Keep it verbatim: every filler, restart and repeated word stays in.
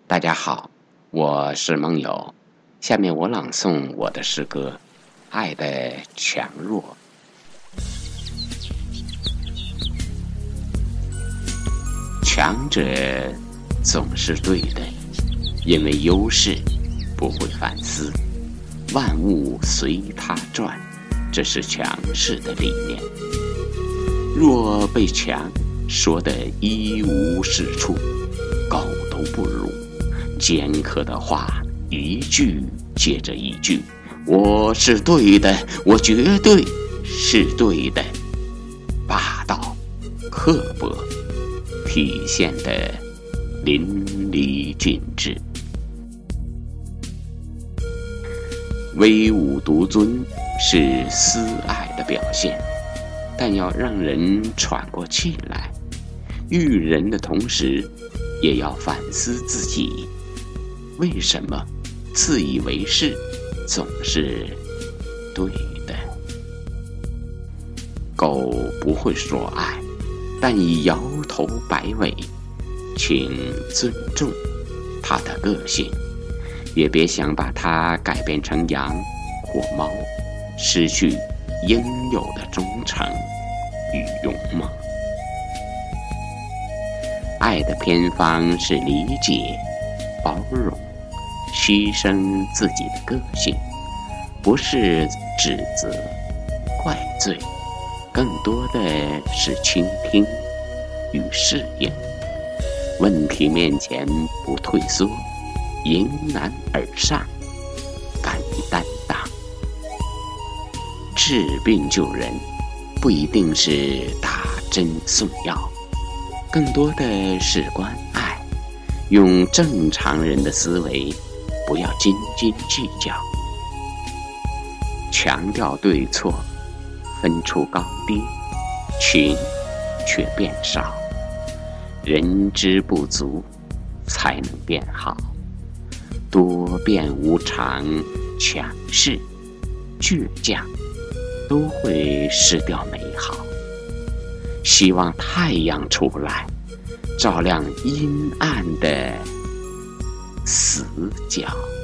大家好，我是梦友，下面我朗诵我的诗歌《爱的强弱》。强者总是对的，因为优势不会反思，万物随他转，这是强势的理念。若被强说得一无是处，狗都不如，尖刻的话一句接着一句，我是对的，我绝对是对的，霸道刻薄，体现得淋漓尽致。威武独尊是私爱的表现，但要让人喘过气来，育人的同时也要反思自己，为什么自以为是总是对的。狗不会说爱，但以摇头摆尾，请尊重它的个性，也别想把它改变成羊或猫，失去应有的忠诚与勇猛。爱的偏方是理解、包容、牺牲自己的个性，不是指责、怪罪，更多的是倾听与适应。问题面前不退缩，迎难而上，敢于担当。治病救人不一定是打针送药，更多的是关爱，用正常人的思维，不要斤斤计较。强调对错，分出高低，情却变少。人之不足，才能变好。多变无常，强势、倔强，都会失掉美好。希望太阳出来，照亮阴暗的死角。